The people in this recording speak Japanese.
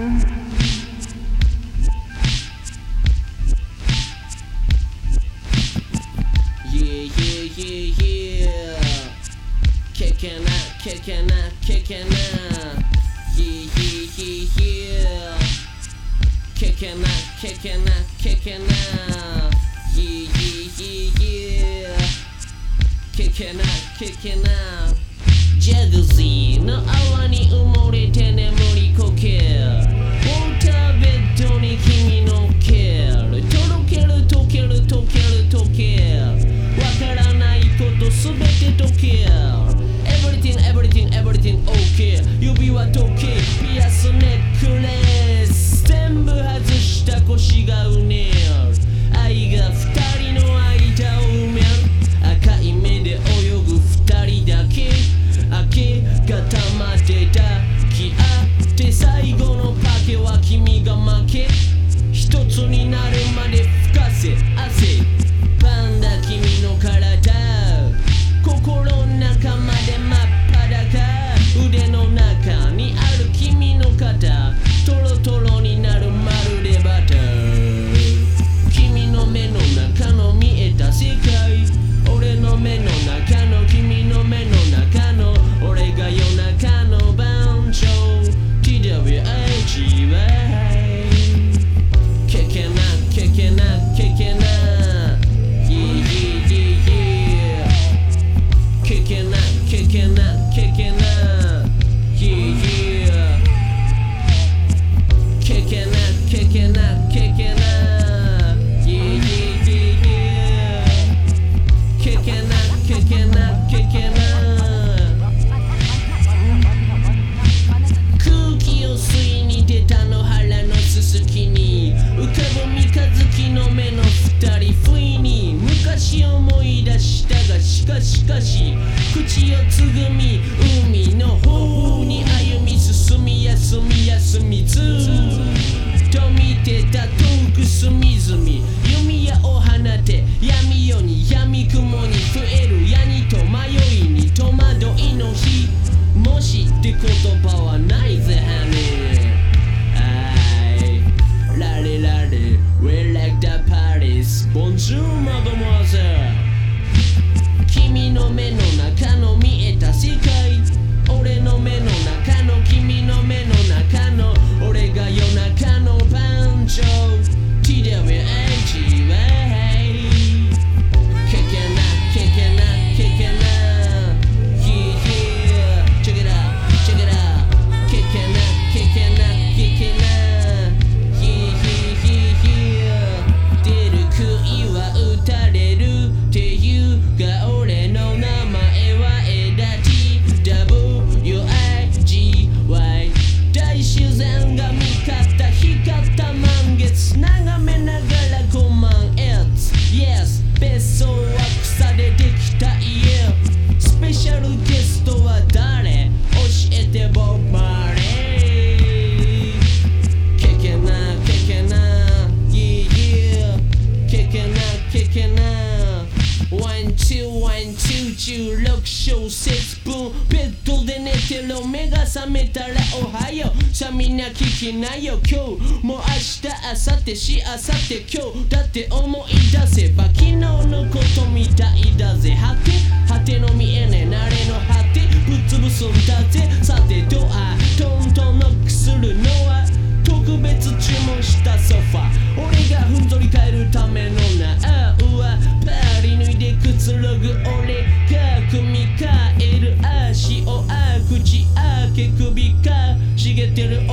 Kicking out, kicking out, kicking out. Yeah. Kicking out, kicking out, kicking out. Yeah. Kicking out, kicking out. ジャグジーの泡に埋もれて眠りこける。ウォーターベッドに君のケル。とろける溶ける溶ける溶ける。わからないことすべて溶ける。Everything, everything, everything OK 指輪時計ピアスネックレス全部外した腰がうねる愛が二人の間を埋める赤い目で泳ぐ二人だけ明け方まで抱き合って最後のパケは君が負け一つになるまで吹かせ汗パンダ君の体心の中まで真っ裸腕の中にある君の肩トロトロになるまるでバター君の目の中の見えた世界俺の目の中の君の目の中の俺が夜中の番長 TWIGY Kicking out, kicking out, kicking out Kicking out, kicking out, kicking out, yeah. Kicking out, kicking out, kicking out, yeah. Kicking out, kicking out, kicking out. 空気を吸いに出た野原のすすきに浮かぶ三日月の目の二人不意に昔思い出したがしかし口をつぐみ海の方に歩み進み休み休みずっと見てた遠く隅々弓矢を放て闇夜に闇雲に増える矢にと迷いに戸惑いの日もしって言葉はないぜハニーラレラレ We like the Paris Bonjour mademoiselle君の目の中の見えた世界俺の目の中の君の目の中の俺が夜中の番長 TWIGY Kicking out, kicking out, kicking out Yeah, check it out, check it out Kicking out, kicking out, kicking out Yeah 出る杭は打たれるっていうが俺の名前は枝地 WIGY 大自然が味方光った満月眺めながら5万円 Yes 別荘は草でできた家スペシャルゲストは誰教えてボブ・マーリー Kicking out, kicking out Yeah, kicking out, kicking out One, two, one, two 16小節分ベッドで寝てろ目が覚めたらおはようさあみんな聞きなよ今日もう明日明後日し明後日今日だって思い出せば昨日のことみたいだぜ果ての見えねえ慣れの果てぶっ潰すんだぜさてドアトントンノックするのは特別注文したソファ俺がふんぞり返るためのなあうわパリ脱いでくつろぐ俺が組み替える足を口開け首かしげてる